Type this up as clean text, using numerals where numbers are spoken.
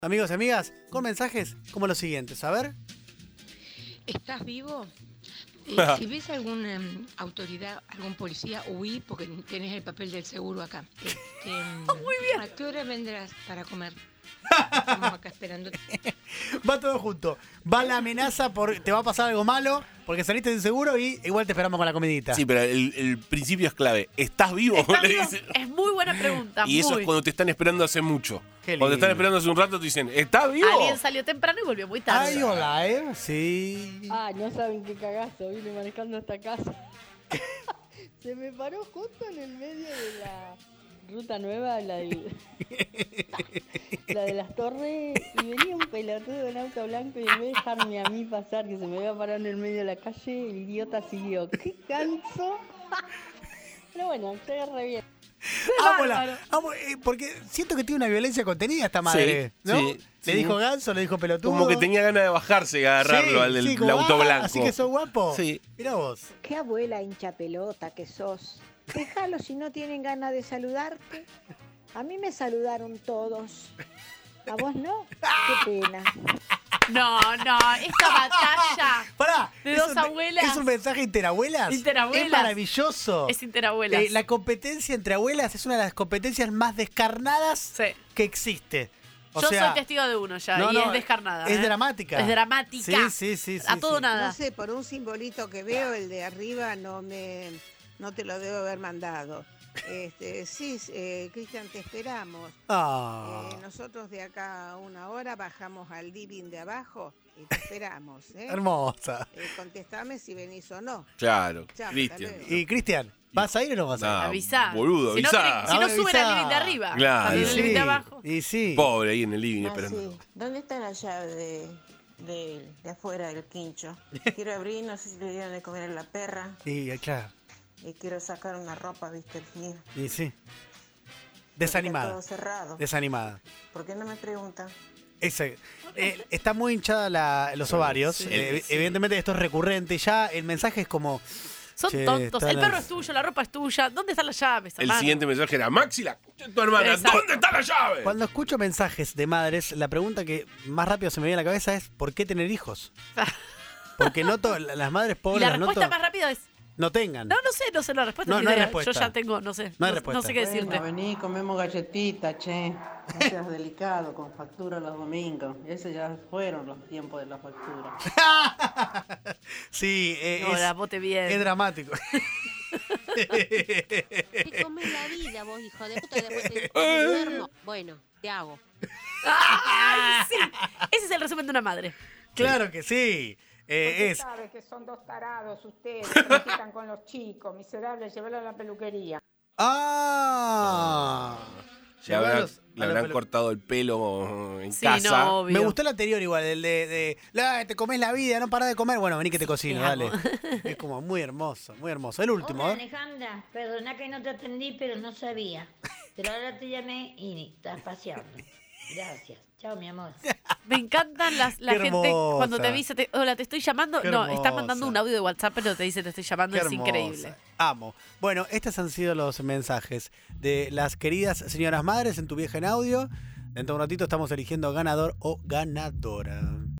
Amigos y amigas, con mensajes como los siguientes. A ver. ¿Estás vivo? Si ves alguna autoridad, algún policía, huí porque tenés el papel del seguro acá. Muy bien. ¿A qué hora vendrás para comer? Estamos acá esperando. Va todo junto. Va la amenaza por te va a pasar algo malo porque saliste del seguro y igual te esperamos con la comidita. Sí, pero el principio es clave. ¿Estás vivo? ¿Estás Le vivo? dicen. Es muy buena pregunta. Y eso muy. es cuando te están esperando hace mucho. Qué Cuando te están lindo. esperando hace un rato te dicen, ¿estás vivo? Alguien salió temprano y volvió muy tarde. Ay, hola, Sí. Ay, no saben qué cagazo, vine manejando esta casa. Se me paró justo en el medio de la ruta nueva, la de las torres, y venía un pelotudo en auto blanco y en vez de dejarme a mí pasar, que se me iba a parar en el medio de la calle, el idiota siguió. ¡Qué canso! Pero bueno, estoy re bien. Amo, porque siento que tiene una violencia contenida esta madre, Sí, ¿no? sí, Le sí. dijo ganso, le dijo pelotudo. Como que tenía ganas de bajarse y agarrarlo Sí, al del sí, como, auto blanco. Así que sos guapo. Sí. Mirá vos. Qué abuela hincha pelota que sos. Déjalo si no tienen ganas de saludarte. A mí me saludaron todos. ¿A vos no? Qué pena. No, esta batalla Pará. de es dos un- abuelas. ¿Es un mensaje interabuelas? Interabuelas. Es maravilloso. es interabuelas. La competencia entre abuelas es una de las competencias más descarnadas Sí. que existe. O Yo sea, soy testigo de uno ya, no, y no, es descarnada. Es dramática. Es dramática. Sí. A todo sí. nada. No sé, por un simbolito que veo, el de arriba no te lo debo haber mandado. Sí, Cristian, te esperamos. Ah, Nosotros de acá a una hora bajamos al living de abajo y te esperamos. hermosa. Contestame si venís o no. Claro, Chao, Cristian. hasta luego. Y Cristian, ¿vas a ir o no vas a ir? Nah, Avisá. Boludo, Si no, avisá. si no Ah, suben al avisá. living de arriba. Claro. También Y el living sí, de abajo. y sí. Pobre ahí en el living esperando. Sí. ¿Dónde está la llave de afuera del quincho? Quiero abrir, no sé si le dieron de comer a la perra. Y claro, Y quiero sacar una ropa, viste, y sí. Está Desanimada. todo cerrado. Desanimada. ¿Por qué no me preguntan? Está muy hinchada los ovarios. sí. Evidentemente esto es recurrente. Ya el mensaje es como... Son Che, tontos. El están perro las- es tuyo, la ropa es tuya. ¿Dónde están las llaves, El hermano? siguiente mensaje era, Maxi, la concha de tu hermana, Exacto. ¿dónde está la llave? Cuando escucho mensajes de madres, la pregunta que más rápido se me viene a la cabeza es ¿por qué tener hijos? Porque noto, las madres Y pobres la las respuesta noto, más rápida es... no tengan. No sé la respuesta. No, ni no hay idea. respuesta. Yo ya tengo, no sé. No hay respuesta. No sé qué decirte. vení, comemos galletitas, che. No seas delicado, con factura los domingos. Esos ya fueron los tiempos de la factura. Sí, No, la bote bien. es dramático. Te comes la vida vos, hijo de puta, después te duermo. Bueno, te hago. ¡Ay, sí! Ese es el resumen de una madre. Claro que sí. Es sabe que son dos tarados ustedes, que se quitan con los chicos, miserables, llévalo a la peluquería. Le habrán, Llevalos le a la habrán pelu- cortado el pelo en Sí, casa. no, obvio. Me gustó el anterior igual, el de te comés la vida, no parás de comer. Bueno, vení que te cocino, te dale. amo. Es como muy hermoso, muy hermoso. El último, Hola ¿eh? Alejandra, perdona que no te atendí, pero no sabía. Pero ahora te llamé y estás paseando. Gracias. Chao, mi amor. Me encantan la Qué gente hermosa. cuando te dice, hola, te estoy llamando. Qué No, hermosa. está mandando un audio de WhatsApp, pero te dice, te estoy llamando. Qué Es hermosa. increíble. Amo. Bueno, estos han sido los mensajes de las queridas señoras madres en tu vieja en audio. Dentro de un ratito estamos eligiendo ganador o ganadora.